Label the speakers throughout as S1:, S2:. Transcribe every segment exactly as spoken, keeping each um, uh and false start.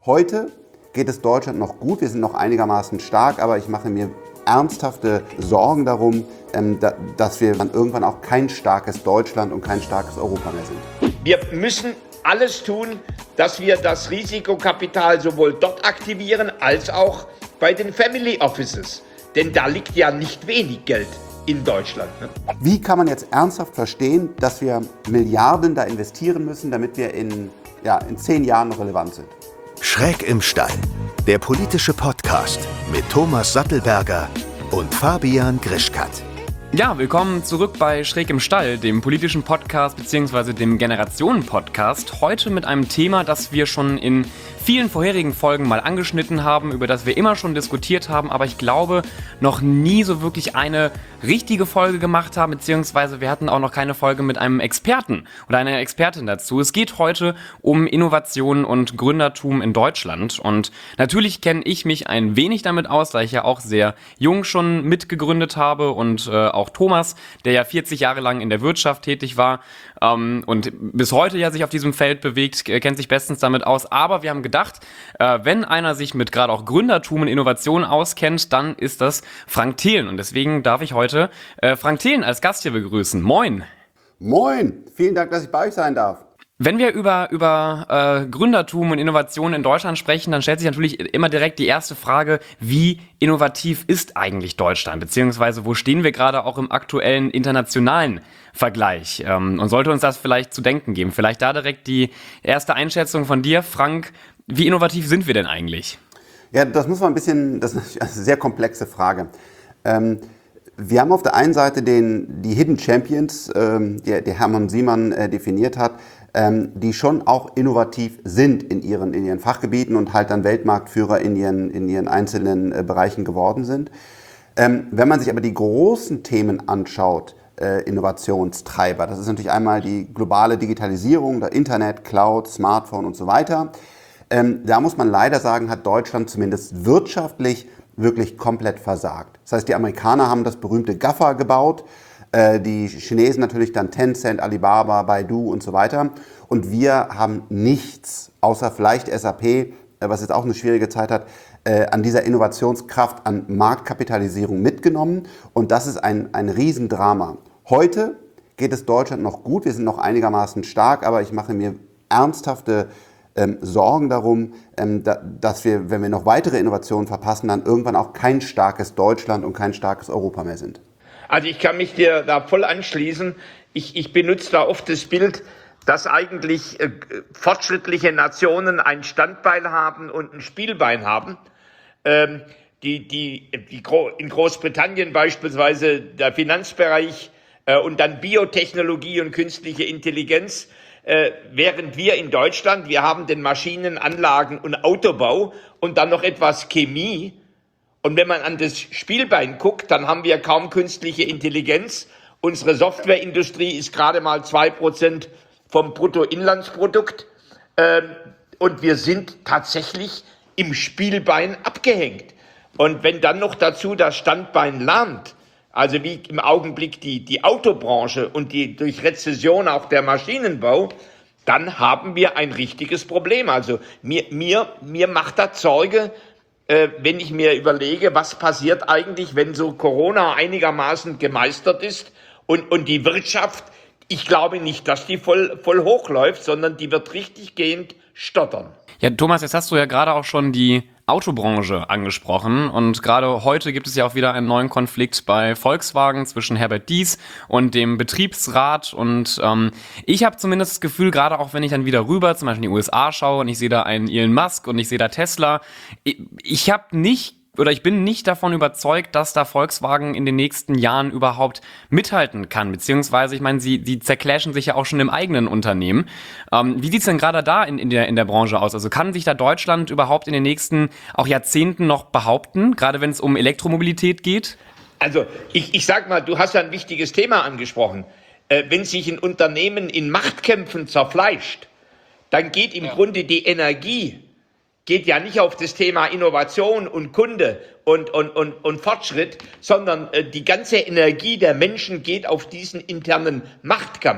S1: Heute geht es Deutschland noch gut, wir sind noch einigermaßen stark, aber ich mache mir ernsthafte Sorgen darum, dass wir dann irgendwann auch kein starkes Deutschland und kein starkes Europa mehr sind.
S2: Wir müssen alles tun, dass wir das Risikokapital sowohl dort aktivieren als auch bei den Family Offices. Denn da liegt ja nicht wenig Geld in Deutschland. Ne?
S1: Wie kann man jetzt ernsthaft verstehen, dass wir Milliarden da investieren müssen, damit wir in, ja, in zehn Jahren noch relevant sind?
S3: Schräg im Stall, der politische Podcast mit Thomas Sattelberger und Fabian Grischkat.
S4: Ja, willkommen zurück bei Schräg im Stall, dem politischen Podcast bzw. dem Generationen-Podcast. Heute mit einem Thema, das wir schon in vielen vorherigen Folgen mal angeschnitten haben, über das wir immer schon diskutiert haben, aber ich glaube, noch nie so wirklich eine richtige Folge gemacht haben, beziehungsweise wir hatten auch noch keine Folge mit einem Experten oder einer Expertin dazu. Es geht heute um Innovation und Gründertum in Deutschland und natürlich kenne ich mich ein wenig damit aus, da ich ja auch sehr jung schon mitgegründet habe und äh, auch Thomas, der ja vierzig Jahre lang in der Wirtschaft tätig war ähm, und bis heute ja sich auf diesem Feld bewegt, äh, kennt sich bestens damit aus, aber wir haben gedacht, äh, wenn einer sich mit gerade auch Gründertum und Innovation auskennt, dann ist das Frank Thelen und deswegen darf ich heute äh, Frank Thelen als Gast hier begrüßen. Moin!
S1: Moin! Vielen Dank, dass ich bei euch sein darf.
S4: Wenn wir über über äh, Gründertum und Innovation in Deutschland sprechen, dann stellt sich natürlich immer direkt die erste Frage, wie innovativ ist eigentlich Deutschland? Beziehungsweise wo stehen wir gerade auch im aktuellen internationalen Vergleich? Ähm, und sollte uns das vielleicht zu denken geben? Vielleicht da direkt die erste Einschätzung von dir, Frank. Wie innovativ sind wir denn eigentlich?
S1: Ja, das muss man ein bisschen, das ist eine sehr komplexe Frage. Ähm, wir haben auf der einen Seite den, die Hidden Champions, ähm, die, die Hermann Siemann äh, definiert hat, ähm, die schon auch innovativ sind in ihren, in ihren Fachgebieten und halt dann Weltmarktführer in ihren, in ihren einzelnen äh, Bereichen geworden sind. Ähm, wenn man sich aber die großen Themen anschaut, äh, Innovationstreiber, das ist natürlich einmal die globale Digitalisierung, der Internet, Cloud, Smartphone und so weiter. Ähm, da muss man leider sagen, hat Deutschland zumindest wirtschaftlich wirklich komplett versagt. Das heißt, die Amerikaner haben das berühmte GAFA gebaut, äh, die Chinesen natürlich dann Tencent, Alibaba, Baidu und so weiter. Und wir haben nichts, außer vielleicht S A P, äh, was jetzt auch eine schwierige Zeit hat, äh, an dieser Innovationskraft, an Marktkapitalisierung mitgenommen. Und das ist ein, ein Riesendrama. Heute geht es Deutschland noch gut, wir sind noch einigermaßen stark, aber ich mache mir ernsthafte Ähm, Sorgen darum, ähm, da, dass wir, wenn wir noch weitere Innovationen verpassen, dann irgendwann auch kein starkes Deutschland und kein starkes Europa mehr sind.
S2: Also ich kann mich dir da voll anschließen. Ich, ich benutze da oft das Bild, dass eigentlich äh, fortschrittliche Nationen ein Standbein haben und ein Spielbein haben. Ähm, die, die, die Gro- in Großbritannien beispielsweise der Finanzbereich äh, und dann Biotechnologie und künstliche Intelligenz. Äh, während wir in Deutschland, wir haben den Maschinen-, Anlagen- und Autobau und dann noch etwas Chemie. Und wenn man an das Spielbein guckt, dann haben wir kaum künstliche Intelligenz. Unsere Softwareindustrie ist gerade mal zwei Prozent vom Bruttoinlandsprodukt. Ähm, und wir sind tatsächlich im Spielbein abgehängt. Und wenn dann noch dazu das Standbein lahmt, also wie im Augenblick die, die Autobranche und die durch Rezession auch der Maschinenbau, dann haben wir ein richtiges Problem. Also mir, mir, mir macht das Sorge, äh, wenn ich mir überlege, was passiert eigentlich, wenn so Corona einigermaßen gemeistert ist und, und die Wirtschaft, ich glaube nicht, dass die voll, voll hochläuft, sondern die wird richtig gehend stottern.
S4: Ja, Thomas, jetzt hast du ja gerade auch schon die Autobranche angesprochen und gerade heute gibt es ja auch wieder einen neuen Konflikt bei Volkswagen zwischen Herbert Diess und dem Betriebsrat und ähm, ich habe zumindest das Gefühl, gerade auch wenn ich dann wieder rüber zum Beispiel in die U S A schaue und ich sehe da einen Elon Musk und ich sehe da Tesla, ich, ich habe nicht oder ich bin nicht davon überzeugt, dass da Volkswagen in den nächsten Jahren überhaupt mithalten kann, beziehungsweise, ich meine, sie die zerclashen sich ja auch schon im eigenen Unternehmen. Ähm, wie sieht's denn gerade da in, in, der, in der Branche aus? Also kann sich da Deutschland überhaupt in den nächsten auch Jahrzehnten noch behaupten, gerade wenn es um Elektromobilität geht?
S2: Also ich, ich sag mal, du hast ja ein wichtiges Thema angesprochen. Äh, wenn sich ein Unternehmen in Machtkämpfen zerfleischt, dann geht im ja. Grunde die Energie geht ja nicht auf das Thema Innovation und Kunde und, und, und, und Fortschritt, sondern äh, die ganze Energie der Menschen geht auf diesen internen Machtkampf.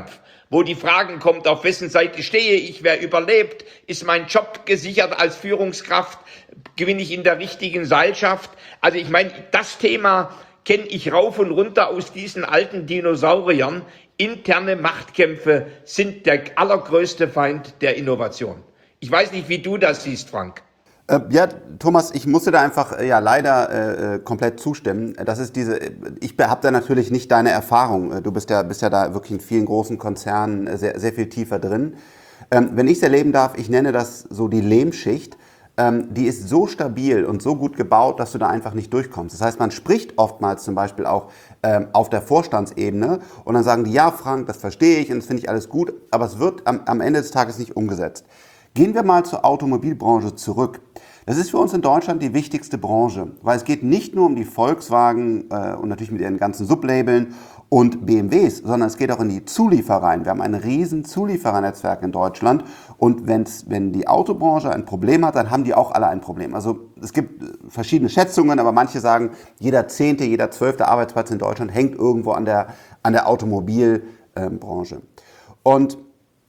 S2: wo die Fragen kommt, auf wessen Seite stehe ich, wer überlebt, ist mein Job gesichert als Führungskraft, gewinne ich in der richtigen Seilschaft. Also ich meine, das Thema kenne ich rauf und runter aus diesen alten Dinosauriern. Interne Machtkämpfe sind der allergrößte Feind der Innovation. Ich weiß nicht, wie du das siehst, Frank.
S1: Äh, ja, Thomas, ich musste da einfach äh, ja leider äh, komplett zustimmen. Das ist diese, ich habe da natürlich nicht deine Erfahrung. Du bist ja, bist ja da wirklich in vielen großen Konzernen äh, sehr, sehr viel tiefer drin. Ähm, wenn ich es erleben darf, ich nenne das so die Lehmschicht. Ähm, die ist so stabil und so gut gebaut, dass du da einfach nicht durchkommst. Das heißt, man spricht oftmals zum Beispiel auch ähm, auf der Vorstandsebene und dann sagen die, ja Frank, das verstehe ich und das finde ich alles gut, aber es wird am, am Ende des Tages nicht umgesetzt. Gehen wir mal zur Automobilbranche zurück. Das ist für uns in Deutschland die wichtigste Branche, weil es geht nicht nur um die Volkswagen äh, und natürlich mit ihren ganzen Sublabeln und B M Ws, sondern es geht auch in die Zuliefereien. Wir haben ein riesen Zulieferernetzwerk in Deutschland und wenn's, wenn die Autobranche ein Problem hat, dann haben die auch alle ein Problem. Also es gibt verschiedene Schätzungen, aber manche sagen, jeder zehnte, jeder zwölfte Arbeitsplatz in Deutschland hängt irgendwo an der, an der Automobilbranche. Und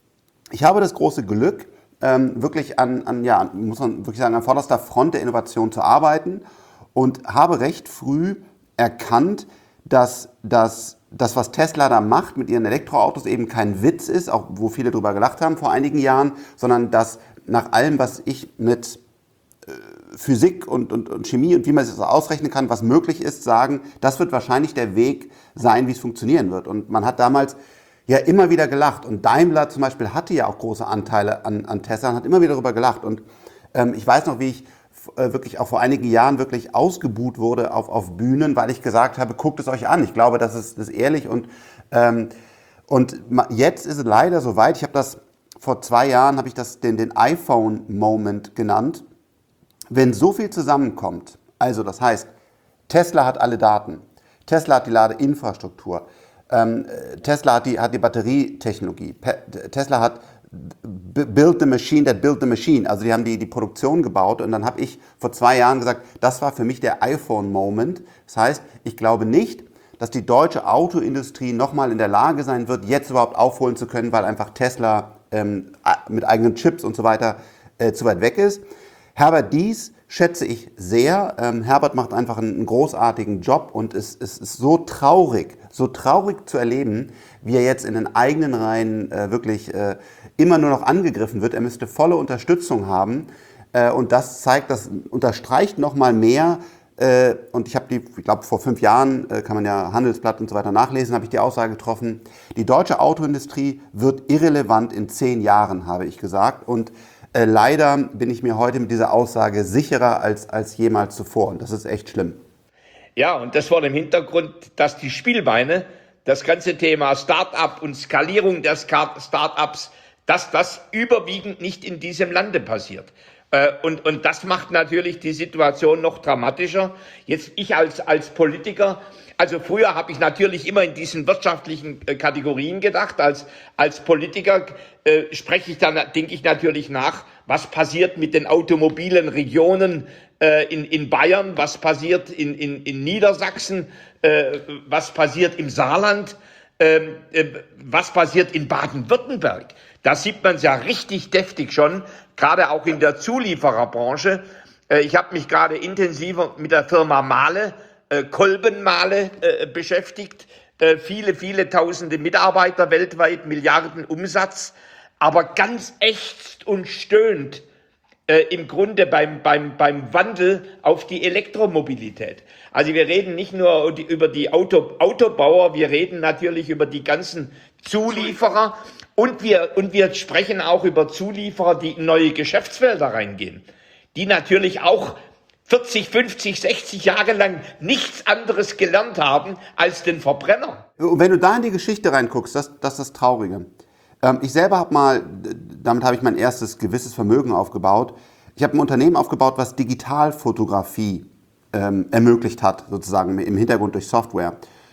S1: ich habe das große Glück, Ähm, wirklich an, an, ja, muss man wirklich sagen, an vorderster Front der Innovation zu arbeiten und habe recht früh erkannt, dass das, das, was Tesla da macht mit ihren Elektroautos, eben kein Witz ist, auch wo viele drüber gelacht haben vor einigen Jahren, sondern dass nach allem, was ich mit äh, Physik und, und, und Chemie und wie man es das ausrechnen kann, was möglich ist, sagen, das wird wahrscheinlich der Weg sein, wie es funktionieren wird. Und man hat damals ja immer wieder gelacht. Und Daimler zum Beispiel hatte ja auch große Anteile an, an Tesla und hat immer wieder darüber gelacht. Und ähm, ich weiß noch, wie ich äh, wirklich auch vor einigen Jahren wirklich ausgebuht wurde auf, auf Bühnen, weil ich gesagt habe, guckt es euch an. Ich glaube, das ist, das ist ehrlich. Und, ähm, und jetzt ist es leider soweit. Ich habe das vor zwei Jahren, habe ich das den, den iPhone-Moment genannt. Wenn so viel zusammenkommt, also das heißt, Tesla hat alle Daten, Tesla hat die Ladeinfrastruktur, Ähm, Tesla hat die, hat die Batterietechnologie. Pe- Tesla hat build the machine that built the machine. Also die haben die, die Produktion gebaut und dann habe ich vor zwei Jahren gesagt, das war für mich der iPhone-Moment. Das heißt, ich glaube nicht, dass die deutsche Autoindustrie nochmal in der Lage sein wird, jetzt überhaupt aufholen zu können, weil einfach Tesla ähm, mit eigenen Chips und so weiter äh, zu weit weg ist. Herbert Diess schätze ich sehr. Ähm, Herbert macht einfach einen, einen großartigen Job und es, es ist so traurig, so traurig zu erleben, wie er jetzt in den eigenen Reihen äh, wirklich äh, immer nur noch angegriffen wird. Er müsste volle Unterstützung haben äh, und das zeigt, das unterstreicht nochmal mehr. Äh, und ich habe die, ich glaube vor fünf Jahren, äh, kann man ja Handelsblatt und so weiter nachlesen, habe ich die Aussage getroffen, die deutsche Autoindustrie wird irrelevant in zehn Jahren, habe ich gesagt. Und Äh, leider bin ich mir heute mit dieser Aussage sicherer als, als jemals zuvor. Und das ist echt schlimm.
S2: Ja, und das vor dem Hintergrund, dass die Spielbeine, das ganze Thema Start-up und Skalierung der Start-ups, dass das überwiegend nicht in diesem Lande passiert. Äh, und, und das macht natürlich die Situation noch dramatischer. Jetzt ich als, als Politiker, also früher habe ich natürlich immer in diesen wirtschaftlichen äh, Kategorien gedacht. Als, als Politiker äh, spreche ich dann, denke ich natürlich nach, was passiert mit den automobilen Regionen äh, in, in Bayern, was passiert in, in, in Niedersachsen, äh, was passiert im Saarland, äh, äh, was passiert in Baden-Württemberg. Da sieht man es ja richtig deftig schon, gerade auch in der Zuliefererbranche. Äh, ich habe mich gerade intensiver mit der Firma Mahle, äh, Kolbenmahle äh, beschäftigt. Äh, viele, viele tausende Mitarbeiter weltweit, Milliarden Umsatz. Aber ganz ächzt und stöhnt äh, im Grunde beim, beim, beim Wandel auf die Elektromobilität. Also wir reden nicht nur die, über die Auto, Autobauer, wir reden natürlich über die ganzen Zulieferer und wir, und wir sprechen auch über Zulieferer, die in neue Geschäftsfelder reingehen, die natürlich auch vierzig, fünfzig, sechzig Jahre lang nichts anderes gelernt haben als den Verbrenner.
S1: Und wenn du da in die Geschichte reinguckst, das, das ist das Traurige. Ähm, ich selber habe mal, damit habe ich mein erstes gewisses Vermögen aufgebaut. Ich habe ein Unternehmen aufgebaut, was Digitalfotografie ähm, ermöglicht hat, sozusagen im Hintergrund durch Software.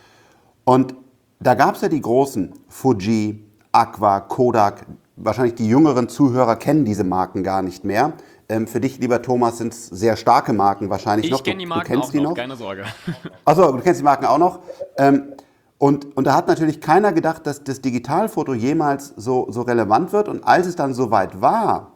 S1: Und da gab es ja die großen, Fuji, Aqua, Kodak. Wahrscheinlich die jüngeren Zuhörer kennen diese Marken gar nicht mehr. Ähm, für dich, lieber Thomas, sind es sehr starke Marken wahrscheinlich
S4: ich
S1: noch.
S4: Ich kenne die
S1: du,
S4: Marken
S1: du kennst
S4: auch
S1: die
S4: noch,
S1: noch,
S4: keine Sorge.
S1: Achso, du kennst die Marken auch noch. Ähm, Und, und da hat natürlich keiner gedacht, dass das Digitalfoto jemals so, so relevant wird. Und als es dann soweit war,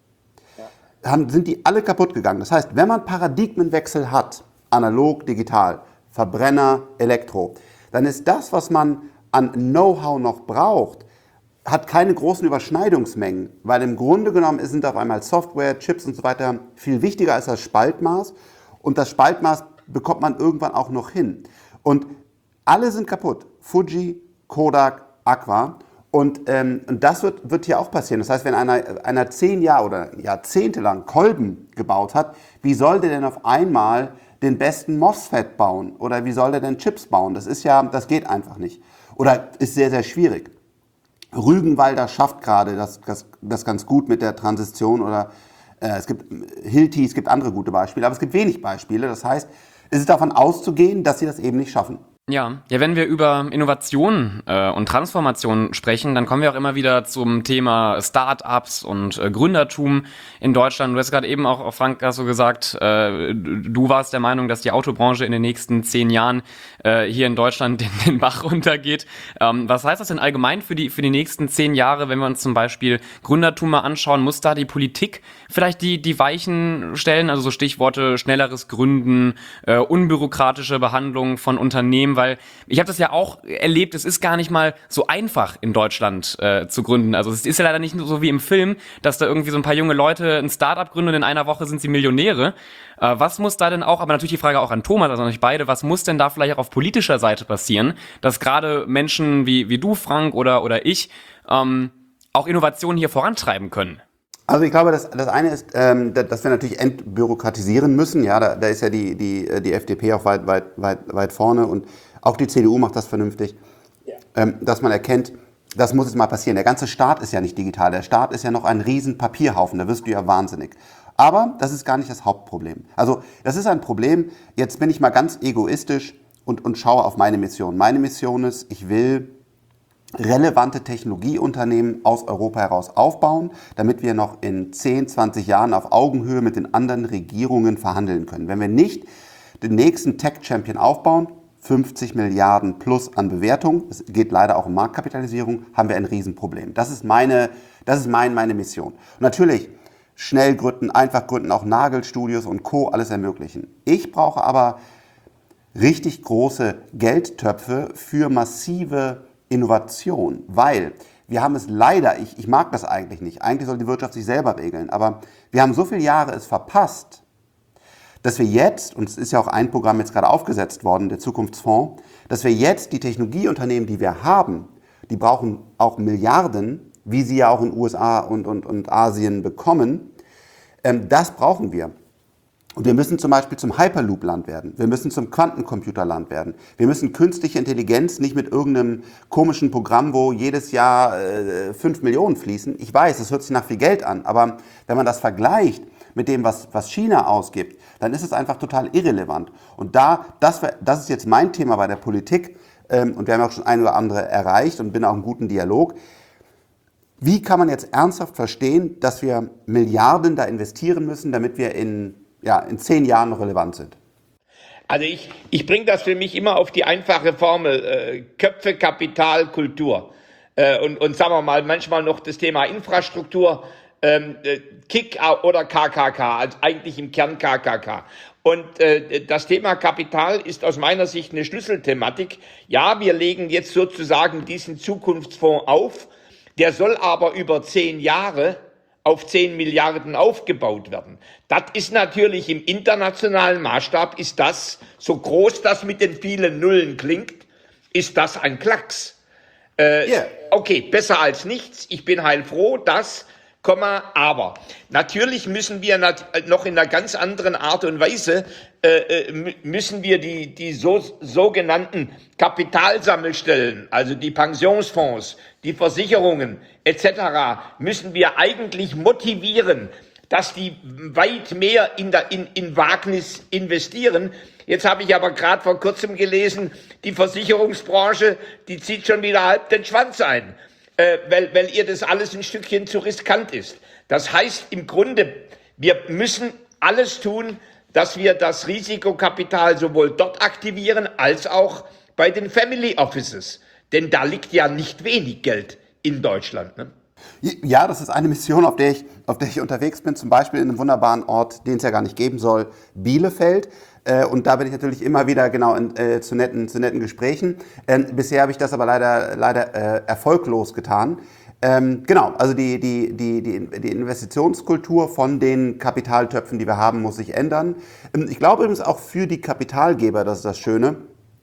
S1: haben, sind die alle kaputt gegangen. Das heißt, wenn man Paradigmenwechsel hat, analog, digital, Verbrenner, Elektro, dann ist das, was man an Know-how noch braucht, hat keine großen Überschneidungsmengen, weil im Grunde genommen sind auf einmal Software, Chips und so weiter viel wichtiger als das Spaltmaß. Und das Spaltmaß bekommt man irgendwann auch noch hin. Und alle sind kaputt. Fuji, Kodak, Aqua. Und, ähm, und das wird, wird hier auch passieren. Das heißt, wenn einer, einer zehn Jahre oder jahrzehntelang Kolben gebaut hat, wie soll der denn auf einmal den besten MOSFET bauen? Oder wie soll der denn Chips bauen? Das ist ja, das geht einfach nicht. Oder ist sehr, sehr schwierig. Rügenwalder schafft gerade das, das, das ganz gut mit der Transition. Oder äh, es gibt Hilti, es gibt andere gute Beispiele, aber es gibt wenig Beispiele. Das heißt, es ist davon auszugehen, dass sie das eben nicht schaffen.
S4: Ja, ja, wenn wir über Innovation äh, und Transformation sprechen, dann kommen wir auch immer wieder zum Thema Start-ups und äh, Gründertum in Deutschland. Du hast gerade eben auch, Frank, hast du gesagt, äh, du warst der Meinung, dass die Autobranche in den nächsten zehn Jahren äh, hier in Deutschland den, den Bach runtergeht. Ähm, was heißt das denn allgemein für die, für die nächsten zehn Jahre, wenn wir uns zum Beispiel Gründertum mal anschauen? Muss da die Politik vielleicht die, die Weichen stellen? Also so Stichworte schnelleres Gründen, äh, unbürokratische Behandlung von Unternehmen, weil ich habe das ja auch erlebt, es ist gar nicht mal so einfach in Deutschland äh, zu gründen. Also es ist ja leider nicht nur so wie im Film, dass da irgendwie so ein paar junge Leute ein Startup gründen und in einer Woche sind sie Millionäre. Äh, was muss da denn auch, aber natürlich die Frage auch an Thomas, also an euch beide, was muss denn da vielleicht auch auf politischer Seite passieren, dass gerade Menschen wie, wie du, Frank, oder, oder ich ähm, auch Innovationen hier vorantreiben können?
S1: Also ich glaube, das, das eine ist, ähm, dass wir natürlich entbürokratisieren müssen. Ja, da, da ist ja die, die, die F D P auch weit, weit, weit, weit vorne und auch die C D U macht das vernünftig, ja. ähm, dass man erkennt, das muss jetzt mal passieren. Der ganze Staat ist ja nicht digital. Der Staat ist ja noch ein riesen Papierhaufen. Da wirst du ja wahnsinnig. Aber das ist gar nicht das Hauptproblem. Also das ist ein Problem. Jetzt bin ich mal ganz egoistisch und, und schaue auf meine Mission. Meine Mission ist, ich will relevante Technologieunternehmen aus Europa heraus aufbauen, damit wir noch in zehn, zwanzig Jahren auf Augenhöhe mit den anderen Regierungen verhandeln können. Wenn wir nicht den nächsten Tech-Champion aufbauen, fünfzig Milliarden plus an Bewertung, es geht leider auch um Marktkapitalisierung, haben wir ein Riesenproblem. Das ist meine, das ist mein, meine Mission. Und natürlich, schnell gründen, einfach gründen, auch Nagelstudios und Co. alles ermöglichen. Ich brauche aber richtig große Geldtöpfe für massive Innovation, weil wir haben es leider, ich, ich mag das eigentlich nicht, eigentlich soll die Wirtschaft sich selber regeln, aber wir haben so viele Jahre es verpasst, dass wir jetzt, und es ist ja auch ein Programm jetzt gerade aufgesetzt worden, der Zukunftsfonds, dass wir jetzt die Technologieunternehmen, die wir haben, die brauchen auch Milliarden, wie sie ja auch in den U S A und, und, und Asien bekommen, ähm, das brauchen wir. Und wir müssen zum Beispiel zum Hyperloop-Land werden. Wir müssen zum Quantencomputerland werden. Wir müssen künstliche Intelligenz nicht mit irgendeinem komischen Programm, wo jedes Jahr äh, fünf Millionen fließen. Ich weiß, es hört sich nach viel Geld an, aber wenn man das vergleicht mit dem, was, was China ausgibt, dann ist es einfach total irrelevant. Und da, das, das ist jetzt mein Thema bei der Politik, ähm, und wir haben auch schon ein oder andere erreicht und bin auch im guten Dialog. Wie kann man jetzt ernsthaft verstehen, dass wir Milliarden da investieren müssen, damit wir in ja, in zehn Jahren noch relevant sind?
S2: Also ich, ich bringe das für mich immer auf die einfache Formel, äh, Köpfe, Kapital, Kultur. Äh, und, und sagen wir mal, manchmal noch das Thema Infrastruktur, ähm, äh, K I K oder K K K, also eigentlich im Kern K K K. Und äh, das Thema Kapital ist aus meiner Sicht eine Schlüsselthematik. Ja, wir legen jetzt sozusagen diesen Zukunftsfonds auf, der soll aber über zehn Jahre auf zehn Milliarden aufgebaut werden. Das ist natürlich im internationalen Maßstab, ist das, so groß das mit den vielen Nullen klingt, ist das ein Klacks. Äh, yeah. Okay, besser als nichts. Ich bin heilfroh, dass, Komma, aber. Natürlich müssen wir nat- noch in einer ganz anderen Art und Weise, äh, müssen wir die, die so, sogenannten Kapitalsammelstellen, also die Pensionsfonds, die Versicherungen et cetera, müssen wir eigentlich motivieren, dass die weit mehr in, der, in, in Wagnis investieren. Jetzt habe ich aber gerade vor kurzem gelesen, die Versicherungsbranche, die zieht schon wieder halb den Schwanz ein, äh, weil, weil ihr das alles ein Stückchen zu riskant ist. Das heißt im Grunde, wir müssen alles tun, dass wir das Risikokapital sowohl dort aktivieren, als auch bei den Family Offices. Denn da liegt ja nicht wenig Geld in Deutschland. Ne?
S1: Ja, das ist eine Mission, auf der ich, auf der ich unterwegs bin, zum Beispiel in einem wunderbaren Ort, den es ja gar nicht geben soll, Bielefeld. Äh, und da bin ich natürlich immer wieder genau in, äh, zu, netten, zu netten Gesprächen. Ähm, bisher habe ich das aber leider, leider äh, erfolglos getan. Ähm, genau, also die, die, die, die, die Investitionskultur von den Kapitaltöpfen, die wir haben, muss sich ändern. Ähm, ich glaube übrigens auch für die Kapitalgeber, das ist das Schöne,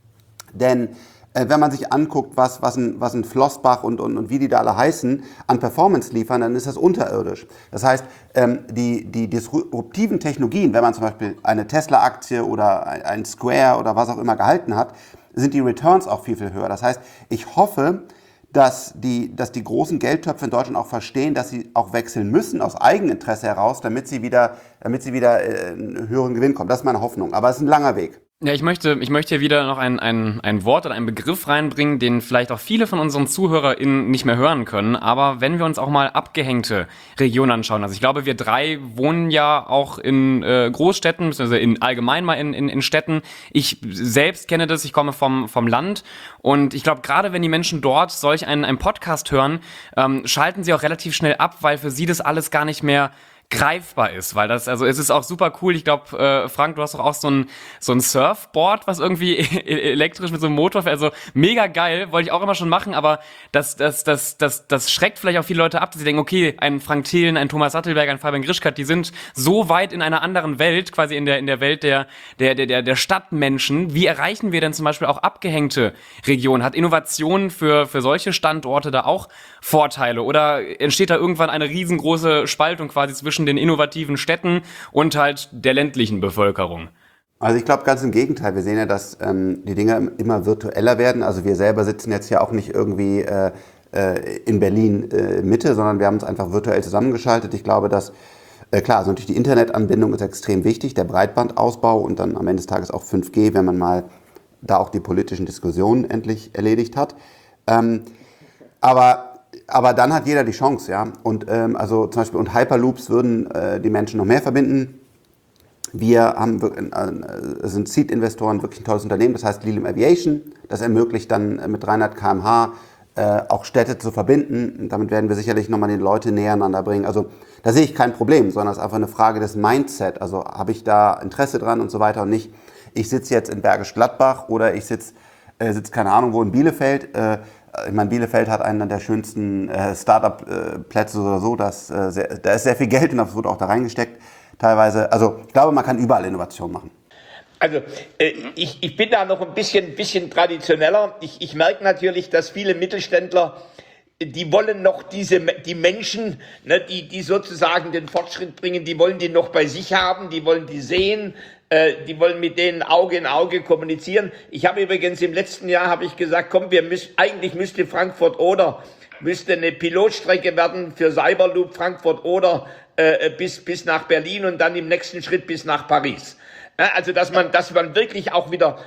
S1: denn wenn man sich anguckt, was, was, ein, was ein Flossbach und, und, und wie die da alle heißen, an Performance liefern, dann ist das unterirdisch. Das heißt, ähm, die, die disruptiven Technologien, wenn man zum Beispiel eine Tesla-Aktie oder ein, ein Square oder was auch immer gehalten hat, sind die Returns auch viel, viel höher. Das heißt, ich hoffe, dass die, dass die großen Geldtöpfe in Deutschland auch verstehen, dass sie auch wechseln müssen aus Eigeninteresse heraus, damit sie wieder, damit sie wieder äh, einen höheren Gewinn kommen. Das ist meine Hoffnung. Aber es ist ein langer Weg.
S4: Ja, ich möchte, ich möchte hier wieder noch ein, ein, ein Wort oder einen Begriff reinbringen, den vielleicht auch viele von unseren ZuhörerInnen nicht mehr hören können. Aber wenn wir uns auch mal abgehängte Regionen anschauen, also ich glaube, wir drei wohnen ja auch in äh, Großstädten, beziehungsweise in, allgemein mal in, in, in Städten. Ich selbst kenne das, ich komme vom, vom Land. Und ich glaube, gerade wenn die Menschen dort solch einen, einen Podcast hören, ähm, schalten sie auch relativ schnell ab, weil für sie das alles gar nicht mehr greifbar ist, weil das, also es ist auch super cool, ich glaube, äh, Frank, du hast doch auch so ein so ein Surfboard, was irgendwie elektrisch mit so einem Motor fährt, also mega geil, wollte ich auch immer schon machen, aber das das das das das schreckt vielleicht auch viele Leute ab, dass sie denken, okay, ein Frank Thelen, ein Thomas Sattelberger, ein Fabian Grischkat, die sind so weit in einer anderen Welt, quasi in der in der Welt der der der der Stadtmenschen. Wie erreichen wir denn zum Beispiel auch abgehängte Regionen? Hat Innovation für für solche Standorte da auch Vorteile oder entsteht da irgendwann eine riesengroße Spaltung quasi zwischen den innovativen Städten und halt der ländlichen Bevölkerung?
S1: Also ich glaube ganz im Gegenteil. Wir sehen ja, dass ähm, die Dinge immer virtueller werden. Also wir selber sitzen jetzt ja auch nicht irgendwie äh, äh, in Berlin äh, Mitte, sondern wir haben uns einfach virtuell zusammengeschaltet. Ich glaube, dass, äh, klar, also natürlich die Internetanbindung ist extrem wichtig, der Breitbandausbau und dann am Ende des Tages auch fünf G, wenn man mal da auch die politischen Diskussionen endlich erledigt hat. Ähm, aber Aber dann hat jeder die Chance, ja. Und ähm, also zum Beispiel und Hyperloops würden äh, die Menschen noch mehr verbinden. Wir haben äh, sind Seed-Investoren, wirklich ein tolles Unternehmen, das heißt Lilium Aviation. Das ermöglicht dann mit dreihundert Kilometer pro Stunde äh, auch Städte zu verbinden. Und damit werden wir sicherlich nochmal die Leute näher aneinander bringen. Also da sehe ich kein Problem, sondern es ist einfach eine Frage des Mindset. Also habe ich da Interesse dran und so weiter und nicht, ich sitze jetzt in Bergisch Gladbach oder ich sitze, äh, sitz keine Ahnung wo in Bielefeld. Äh, Ich meine, Bielefeld hat einen der schönsten äh, Start-up-Plätze oder so. Das, äh, sehr, da ist sehr viel Geld und das wurde auch da reingesteckt teilweise. Also ich glaube, man kann überall Innovation machen.
S2: Also äh, ich, ich bin da noch ein bisschen, bisschen traditioneller. Ich, ich merke natürlich, dass viele Mittelständler, die wollen noch diese, die Menschen, ne, die, die sozusagen den Fortschritt bringen, die wollen die noch bei sich haben, die wollen die sehen. Die wollen mit denen Auge in Auge kommunizieren. Ich habe übrigens im letzten Jahr habe ich gesagt, komm, wir müssen, eigentlich müsste Frankfurt-Oder müsste eine Pilotstrecke werden für Cyberloop Frankfurt-Oder äh, bis bis nach Berlin und dann im nächsten Schritt bis nach Paris. Also dass man dass man wirklich auch wieder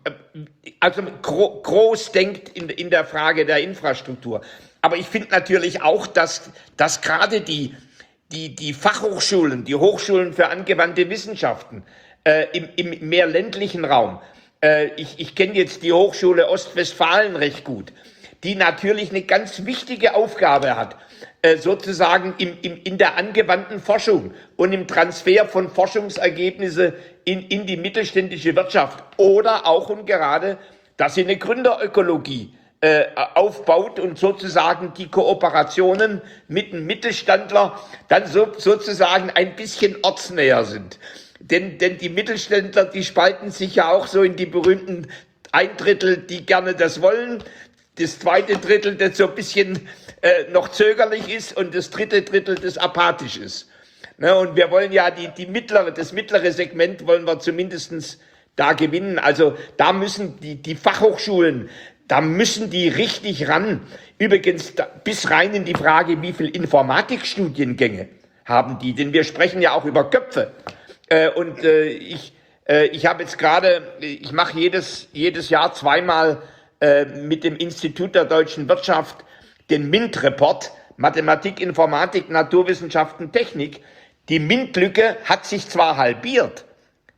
S2: also gro- groß denkt in in der Frage der Infrastruktur. Aber ich finde natürlich auch, dass dass gerade die die die Fachhochschulen, die Hochschulen für angewandte Wissenschaften Äh, im, im mehr ländlichen Raum. Äh, ich ich kenne jetzt die Hochschule Ostwestfalen recht gut, die natürlich eine ganz wichtige Aufgabe hat, äh, sozusagen im, im, in der angewandten Forschung und im Transfer von Forschungsergebnissen in, in die mittelständische Wirtschaft oder auch und gerade, dass sie eine Gründerökologie äh, aufbaut und sozusagen die Kooperationen mit dem Mittelständler dann so, sozusagen ein bisschen ortsnäher sind. Denn, denn die Mittelständler, die spalten sich ja auch so in die berühmten ein Drittel, die gerne das wollen, das zweite Drittel, das so ein bisschen äh, noch zögerlich ist und das dritte Drittel, das apathisch ist. Ne, und wir wollen ja die, die mittlere, das mittlere Segment wollen wir zumindestens da gewinnen. Also da müssen die, die Fachhochschulen, da müssen die richtig ran. Übrigens da, bis rein in die Frage, wie viel Informatikstudiengänge haben die? Denn wir sprechen ja auch über Köpfe. Und äh, ich, äh, ich habe jetzt gerade, ich mache jedes, jedes Jahr zweimal äh, mit dem Institut der deutschen Wirtschaft den MINT-Report, Mathematik, Informatik, Naturwissenschaften, Technik. Die MINT-Lücke hat sich zwar halbiert,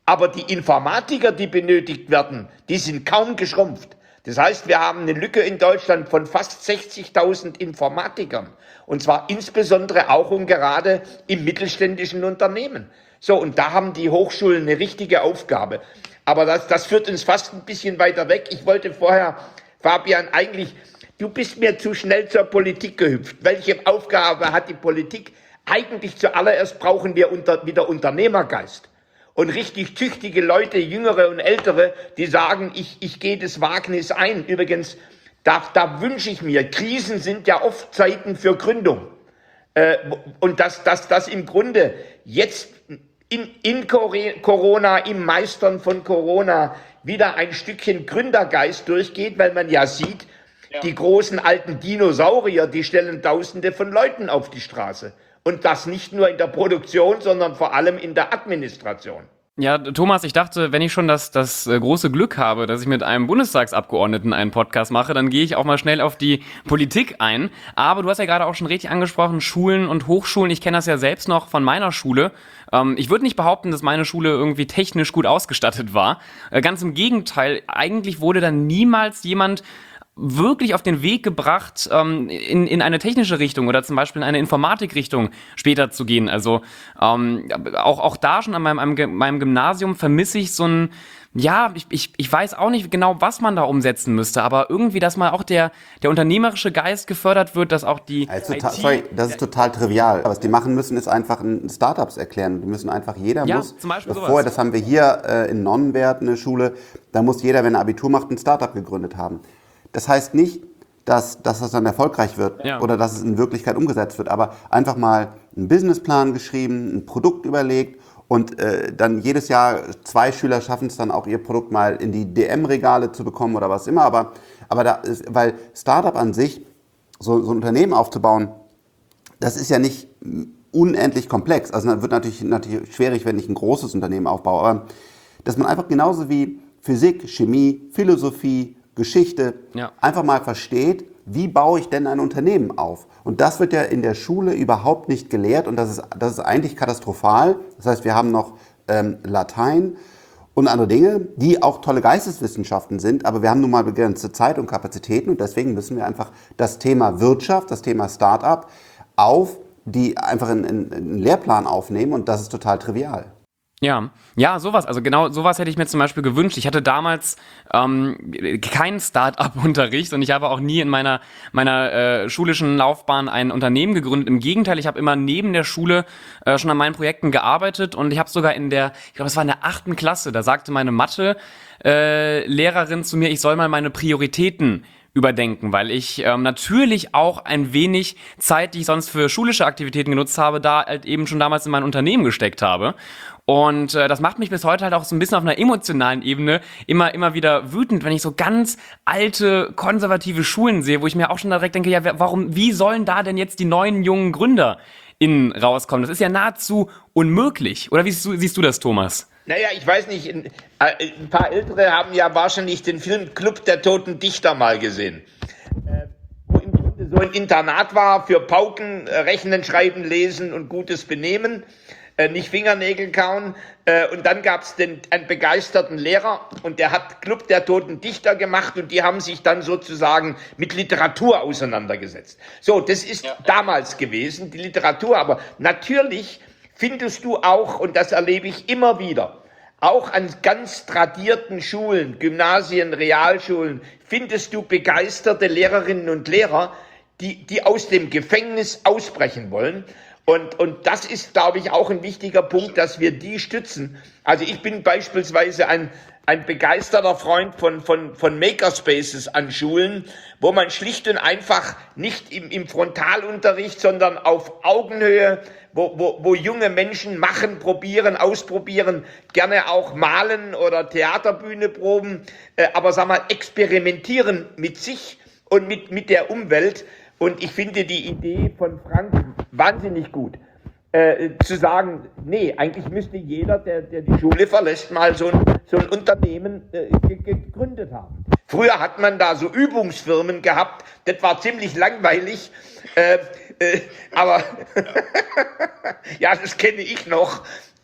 S2: Aber die Informatiker, die benötigt werden, die sind kaum geschrumpft. Das heißt, wir haben eine Lücke in Deutschland von fast sechzigtausend Informatikern. Und zwar insbesondere auch und gerade im mittelständischen Unternehmen. So, und da haben die Hochschulen eine richtige Aufgabe. Aber das, das führt uns fast ein bisschen weiter weg. Ich wollte vorher, Fabian, eigentlich, du bist mir zu schnell zur Politik gehüpft. Welche Aufgabe hat die Politik? Eigentlich zuallererst brauchen wir unter, wieder Unternehmergeist. Und richtig tüchtige Leute, Jüngere und Ältere, die sagen, ich, ich gehe das Wagnis ein. Übrigens, da, da wünsche ich mir, Krisen sind ja oft Zeiten für Gründung. Äh, und dass, dass, dass im Grunde jetzt in, in Corona, im Meistern von Corona, wieder ein Stückchen Gründergeist durchgeht, weil man ja sieht, ja. Die großen alten Dinosaurier, die stellen Tausende von Leuten auf die Straße. Und das nicht nur in der Produktion, sondern vor allem in der Administration.
S4: Ja, Thomas, ich dachte, wenn ich schon das, das äh, große Glück habe, dass ich mit einem Bundestagsabgeordneten einen Podcast mache, dann gehe ich auch mal schnell auf die Politik ein. Aber du hast ja gerade auch schon richtig angesprochen, Schulen und Hochschulen. Ich kenne das ja selbst noch von meiner Schule. Ähm, ich würde nicht behaupten, dass meine Schule irgendwie technisch gut ausgestattet war. Äh, ganz im Gegenteil, eigentlich wurde da niemals jemand wirklich auf den Weg gebracht, ähm, in, in eine technische Richtung oder zum Beispiel in eine Informatikrichtung später zu gehen. Also ähm, auch, auch da schon an meinem, meinem Gymnasium vermisse ich so ein, ja, ich, ich, ich weiß auch nicht genau, was man da umsetzen müsste, aber irgendwie, dass mal auch der, der unternehmerische Geist gefördert wird, dass auch die
S1: also
S4: I T...
S1: Total, sorry, das ist total trivial. Was die machen müssen, ist einfach ein Startups erklären. Die müssen einfach, jeder
S4: ja,
S1: muss,
S4: zum Beispiel
S1: bevor,
S4: sowas.
S1: Das haben wir hier äh, in Nonnenwert, eine Schule, da muss jeder, wenn er Abitur macht, ein Startup gegründet haben. Das heißt nicht, dass, dass das dann erfolgreich wird
S4: ja.
S1: oder dass es in Wirklichkeit umgesetzt wird, aber einfach mal einen Businessplan geschrieben, ein Produkt überlegt und äh, dann jedes Jahr zwei Schüler schaffen es dann auch, ihr Produkt mal in die D M-Regale zu bekommen oder was immer. Aber, aber da ist, weil Startup an sich, so, so ein Unternehmen aufzubauen, das ist ja nicht unendlich komplex. Also das wird natürlich, natürlich schwierig, wenn ich ein großes Unternehmen aufbaue, aber dass man einfach genauso wie Physik, Chemie, Philosophie, Geschichte, ja. einfach mal versteht, wie baue ich denn ein Unternehmen auf? Und das wird ja in der Schule überhaupt nicht gelehrt und das ist, das ist eigentlich katastrophal. Das heißt, wir haben noch ähm, Latein und andere Dinge, die auch tolle Geisteswissenschaften sind, aber wir haben nun mal begrenzte Zeit und Kapazitäten und deswegen müssen wir einfach das Thema Wirtschaft, das Thema Start-up auf die einfach in, in, in einen Lehrplan aufnehmen und das ist total trivial.
S4: Ja, ja, sowas. Also genau sowas hätte ich mir zum Beispiel gewünscht. Ich hatte damals ähm, keinen Start-up-Unterricht und ich habe auch nie in meiner meiner äh, schulischen Laufbahn ein Unternehmen gegründet. Im Gegenteil, ich habe immer neben der Schule äh, schon an meinen Projekten gearbeitet und ich habe sogar in der, ich glaube, es war in der achten Klasse, da sagte meine Mathe-Lehrerin äh, zu mir, ich soll mal meine Prioritäten überdenken, weil ich ähm, natürlich auch ein wenig Zeit, die ich sonst für schulische Aktivitäten genutzt habe, da halt eben schon damals in mein Unternehmen gesteckt habe. Und äh, das macht mich bis heute halt auch so ein bisschen auf einer emotionalen Ebene immer immer wieder wütend, wenn ich so ganz alte, konservative Schulen sehe, wo ich mir auch schon direkt denke, ja, warum, wie sollen da denn jetzt die neuen jungen GründerInnen rauskommen? Das ist ja nahezu unmöglich. Oder wie siehst du, siehst du das, Thomas?
S2: Naja, ich weiß nicht, ein, ein paar Ältere haben ja wahrscheinlich den Film Club der Toten Dichter mal gesehen, äh, wo im Grunde so ein Internat war für Pauken, äh, Rechnen, Schreiben, Lesen und gutes Benehmen, äh, nicht Fingernägel kauen. Äh, und dann gab es einen begeisterten Lehrer und der hat Club der Toten Dichter gemacht und die haben sich dann sozusagen mit Literatur auseinandergesetzt. So, das ist ja. damals gewesen, die Literatur, aber natürlich findest du auch, und das erlebe ich immer wieder, auch an ganz tradierten Schulen, Gymnasien, Realschulen, findest du begeisterte Lehrerinnen und Lehrer, die, die aus dem Gefängnis ausbrechen wollen. Und, und das ist, glaube ich, auch ein wichtiger Punkt, dass wir die stützen. Also ich bin beispielsweise ein, ein begeisterter Freund von, von, von Makerspaces an Schulen, wo man schlicht und einfach nicht im, im Frontalunterricht, sondern auf Augenhöhe, wo, wo, wo junge Menschen machen, probieren, ausprobieren, gerne auch malen oder Theaterbühne proben, äh, aber sag mal, experimentieren mit sich und mit, mit der Umwelt. Und ich finde die Idee von Frank wahnsinnig gut. Äh, zu sagen, nee, eigentlich müsste jeder, der, der die Schule verlässt, mal so ein, so ein Unternehmen äh, gegründet haben. Früher hat man da so Übungsfirmen gehabt, das war ziemlich langweilig, äh, äh, aber ja, das kenne ich noch.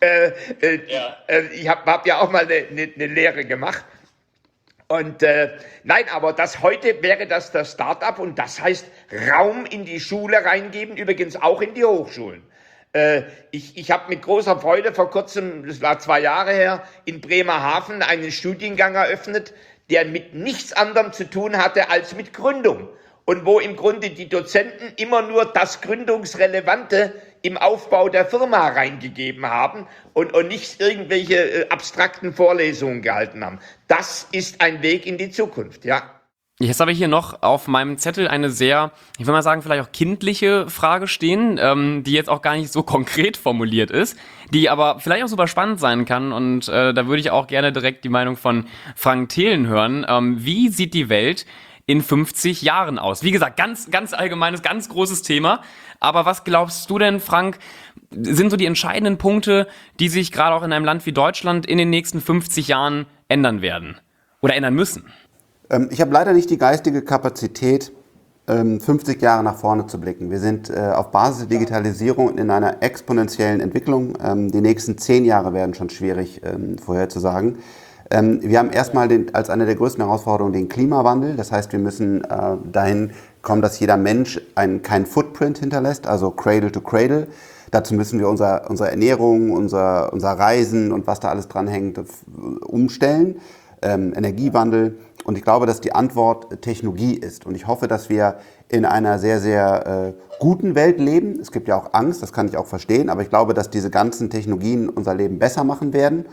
S2: Äh, äh, ja. äh, ich habe hab ja auch mal eine, eine, eine Lehre gemacht. Und äh, nein, aber das heute wäre das das Start-up und das heißt Raum in die Schule reingeben, übrigens auch in die Hochschulen. Äh, ich ich habe mit großer Freude vor kurzem, das war zwei Jahre her, in Bremerhaven einen Studiengang eröffnet, der mit nichts anderem zu tun hatte als mit Gründung. Und wo im Grunde die Dozenten immer nur das Gründungsrelevante im Aufbau der Firma reingegeben haben und, und nicht irgendwelche äh, abstrakten Vorlesungen gehalten haben. Das ist ein Weg in die Zukunft, ja.
S4: Jetzt habe ich hier noch auf meinem Zettel eine sehr, ich will mal sagen, vielleicht auch kindliche Frage stehen, ähm, die jetzt auch gar nicht so konkret formuliert ist, die aber vielleicht auch super spannend sein kann und äh, da würde ich auch gerne direkt die Meinung von Frank Thelen hören. Ähm, wie sieht die Welt in fünfzig Jahren aus? Wie gesagt, ganz, ganz allgemeines, ganz großes Thema. Aber was glaubst du denn, Frank, sind so die entscheidenden Punkte, die sich gerade auch in einem Land wie Deutschland in den nächsten fünfzig Jahren ändern werden oder ändern müssen?
S1: Ähm, ich habe leider nicht die geistige Kapazität, ähm, fünfzig Jahre nach vorne zu blicken. Wir sind äh, auf Basis der Digitalisierung in einer exponentiellen Entwicklung. Ähm, die nächsten zehn Jahre werden schon schwierig ähm, vorherzusagen. Ähm, wir haben erstmal den, als eine der größten Herausforderungen den Klimawandel. Das heißt, wir müssen äh, dahin kommen, dass jeder Mensch einen, keinen Footprint hinterlässt, also Cradle to Cradle. Dazu müssen wir unser, unsere Ernährung, unser, unser Reisen und was da alles dranhängt, umstellen. Ähm, Energiewandel. Und ich glaube, dass die Antwort Technologie ist. Und ich hoffe, dass wir in einer sehr, sehr äh, guten Welt leben. Es gibt ja auch Angst, das kann ich auch verstehen. Aber ich glaube, dass diese ganzen Technologien unser Leben besser machen werden.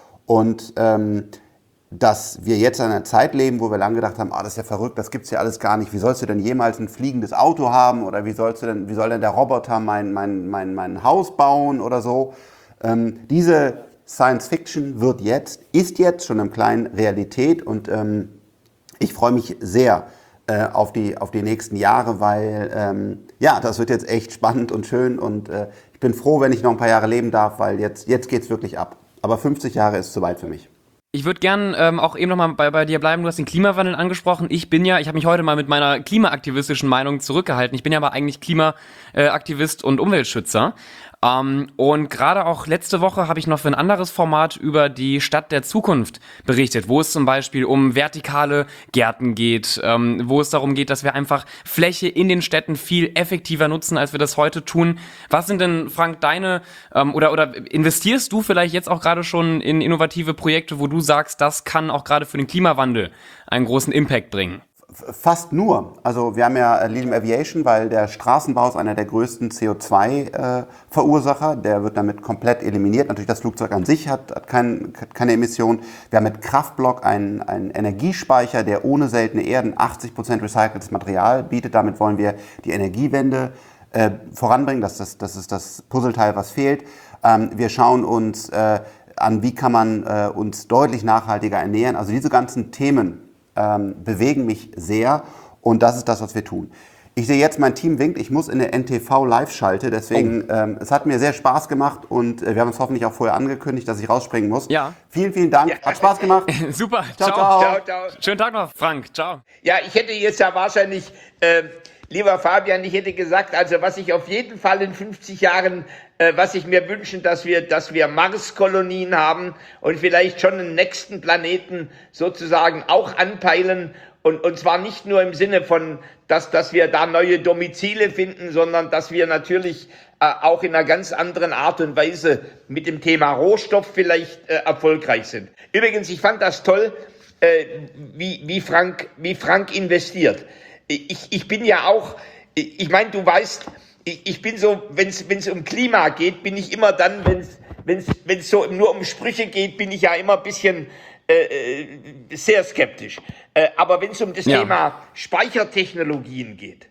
S1: Und ähm, dass wir jetzt in einer Zeit leben, wo wir lange gedacht haben, ah, das ist ja verrückt, das gibt's ja alles gar nicht. Wie sollst du denn jemals ein fliegendes Auto haben? Oder wie sollst du denn, wie soll denn der Roboter mein, mein, mein, mein Haus bauen oder so? Ähm, diese Science Fiction wird jetzt, ist jetzt schon im Kleinen Realität. Und ähm, ich freue mich sehr äh, auf, die, auf die nächsten Jahre, weil ähm, ja, das wird jetzt echt spannend und schön. Und äh, ich bin froh, wenn ich noch ein paar Jahre leben darf, weil jetzt, jetzt geht's wirklich ab. Aber fünfzig Jahre ist zu weit für mich.
S4: Ich würde gern ähm, auch eben nochmal bei, bei dir bleiben. Du hast den Klimawandel angesprochen. Ich bin ja, ich habe mich heute mal mit meiner klimaaktivistischen Meinung zurückgehalten. Ich bin ja aber eigentlich Klimaaktivist und Umweltschützer. Ähm, und gerade auch letzte Woche habe ich noch für ein anderes Format über die Stadt der Zukunft berichtet, wo es zum Beispiel um vertikale Gärten geht, ähm, wo es darum geht, dass wir einfach Fläche in den Städten viel effektiver nutzen, als wir das heute tun. Was sind denn, Frank, deine, ähm, oder, oder investierst du vielleicht jetzt auch gerade schon in innovative Projekte, wo du sagst, das kann auch gerade für den Klimawandel einen großen Impact bringen?
S1: Fast nur. Also wir haben ja Lilium Aviation, weil der Straßenbau ist einer der größten C O zwei Verursacher. Der wird damit komplett eliminiert. Natürlich das Flugzeug an sich hat, hat, kein, hat keine Emission. Wir haben mit Kraftblock einen, einen Energiespeicher, der ohne seltene Erden achtzig Prozent recyceltes Material bietet. Damit wollen wir die Energiewende äh, voranbringen. Das, das, das ist das Puzzleteil, was fehlt. Ähm, wir schauen uns äh, an, wie kann man äh, uns deutlich nachhaltiger ernähren. Also diese ganzen Themen Ähm, bewegen mich sehr und das ist das, was wir tun. Ich sehe jetzt, mein Team winkt, ich muss in der N T V live schalte, deswegen, oh. ähm, es hat mir sehr Spaß gemacht und äh, wir haben es hoffentlich auch vorher angekündigt, dass ich rausspringen muss.
S4: Ja.
S1: Vielen, vielen Dank, ja. Hat Spaß gemacht.
S4: Super,
S1: ciao,
S4: ciao.
S1: ciao.
S2: Ciao, ciao.
S4: Schönen Tag noch, Frank, ciao.
S2: Ja, ich hätte jetzt ja wahrscheinlich, äh, lieber Fabian, ich hätte gesagt, also was ich auf jeden Fall in fünfzig Jahren, äh, was ich mir wünschen, dass wir, dass wir Mars-Kolonien haben und vielleicht schon einen nächsten Planeten sozusagen auch anpeilen und, und zwar nicht nur im Sinne von, dass, dass wir da neue Domizile finden, sondern dass wir natürlich äh, auch in einer ganz anderen Art und Weise mit dem Thema Rohstoff vielleicht äh, erfolgreich sind. Übrigens, ich fand das toll, äh, wie, wie Frank, wie Frank investiert. Ich, ich bin ja auch, ich meine, du weißt, ich, ich bin so, wenn es um Klima geht, bin ich immer dann, wenn es so nur um Sprüche geht, bin ich ja immer ein bisschen äh, sehr skeptisch. Äh, aber wenn es um das ja. Thema Speichertechnologien geht,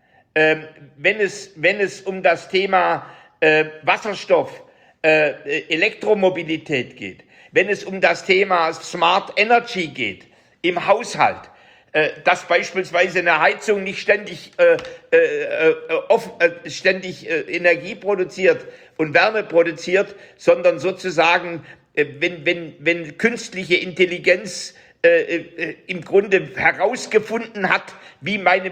S2: äh, wenn, es, wenn es um das Thema äh, Wasserstoff, äh, Elektromobilität geht, wenn es um das Thema Smart Energy geht, im Haushalt, dass beispielsweise eine Heizung nicht ständig, äh, äh, off, äh, ständig äh, Energie produziert und Wärme produziert, sondern sozusagen, äh, wenn, wenn, wenn künstliche Intelligenz äh, äh, im Grunde herausgefunden hat, wie meine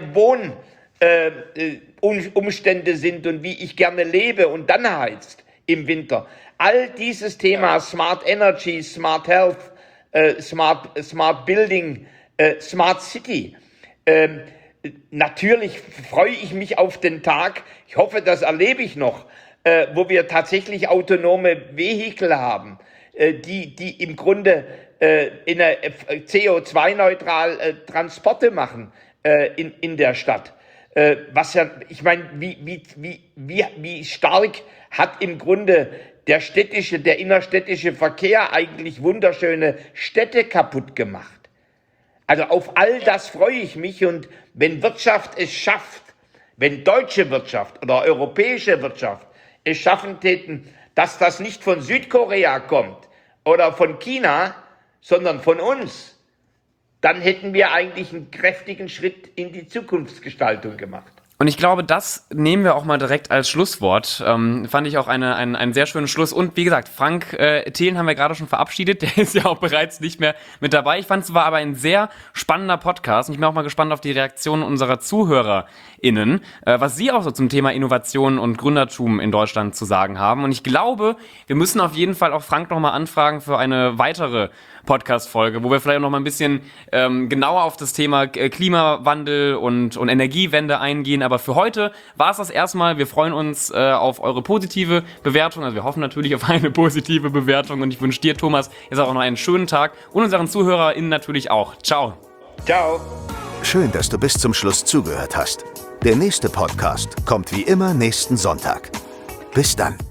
S2: Wohnumstände äh, sind und wie ich gerne lebe und dann heizt im Winter. All dieses Thema Smart Energy, Smart Health, äh, Smart, Smart Building, äh, Smart City. Ähm, natürlich freue ich mich auf den Tag, ich hoffe, das erlebe ich noch, äh, wo wir tatsächlich autonome Vehikel haben, äh, die, die im Grunde äh, in der C O zwei neutral äh, Transporte machen äh, in, in der Stadt. Äh, was ja, ich meine, wie, wie, wie, wie, wie stark hat im Grunde der städtische, der innerstädtische Verkehr eigentlich wunderschöne Städte kaputt gemacht. Also auf all das freue ich mich, und wenn Wirtschaft es schafft, wenn deutsche Wirtschaft oder europäische Wirtschaft es schaffen täten, dass das nicht von Südkorea kommt oder von China, sondern von uns, dann hätten wir eigentlich einen kräftigen Schritt in die Zukunftsgestaltung gemacht.
S4: Und ich glaube, das nehmen wir auch mal direkt als Schlusswort. Ähm, fand ich auch eine, ein, einen sehr schönen Schluss. Und wie gesagt, Frank äh, Thelen haben wir gerade schon verabschiedet. Der ist ja auch bereits nicht mehr mit dabei. Ich fand es war aber ein sehr spannender Podcast. Und ich bin auch mal gespannt auf die Reaktionen unserer ZuhörerInnen, äh, was sie auch so zum Thema Innovation und Gründertum in Deutschland zu sagen haben. Und ich glaube, wir müssen auf jeden Fall auch Frank nochmal anfragen für eine weitere Podcast-Folge, wo wir vielleicht auch noch mal ein bisschen ähm, genauer auf das Thema Klimawandel und, und Energiewende eingehen. Aber für heute war es das erstmal. Wir freuen uns äh, auf eure positive Bewertung. Also wir hoffen natürlich auf eine positive Bewertung. Und ich wünsche dir, Thomas, jetzt auch noch einen schönen Tag und unseren ZuhörerInnen natürlich auch. Ciao.
S2: Ciao.
S3: Schön, dass du bis zum Schluss zugehört hast. Der nächste Podcast kommt wie immer nächsten Sonntag. Bis dann.